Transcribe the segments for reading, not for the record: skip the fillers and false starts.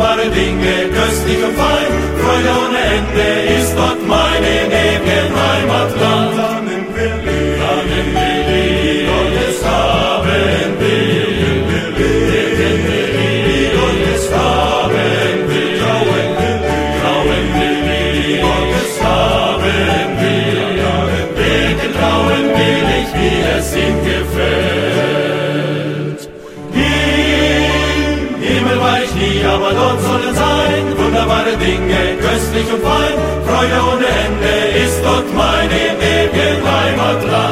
wunderbare Dinge, köstlich und fein, Freude ohne Ende ist dort mein in ewigen Heimatland. Lernen wir Lied, und es haben wir, und es haben wir, trauen wir Lied, und es haben wir, beten trauen willig, wie es ihm gefällt. Im Himmel war ich nie, aber dort soll es sein, wunderbare Dinge, köstlich und fein, Freude ohne Ende ist dort mein in ewigen Heimatland.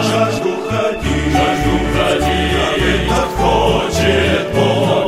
Так хочет Бог,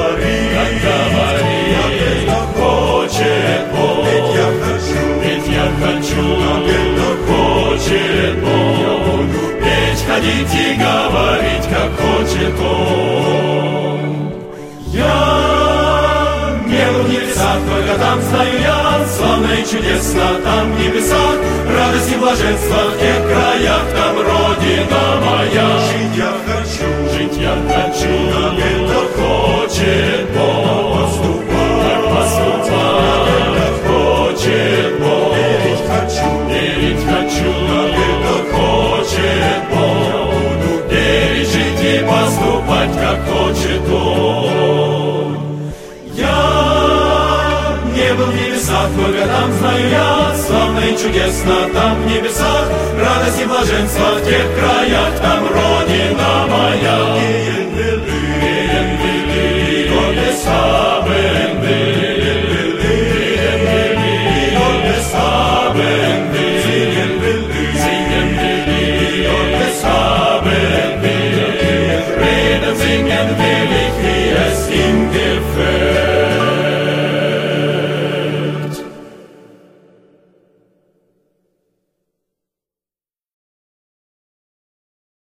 говорит, так хочет Бог, ведь я хочу, так хочет Бог, петь, ходить и говорить, как хочет Он. Я не был в небесах, только там знаю я, славно и чудесно там в небесах, радость и блаженство в тех краях, там Родина моя. Жить я хочу, как это хочет Бог, как поступать, как хочет Бог. Верить хочу, как это хочет Бог, верить, жить и поступать, как хочет Он. Я не был в небесах, только там знаю я, славно и чудесно там в небесах, радость и блаженство в тех краях, там Родина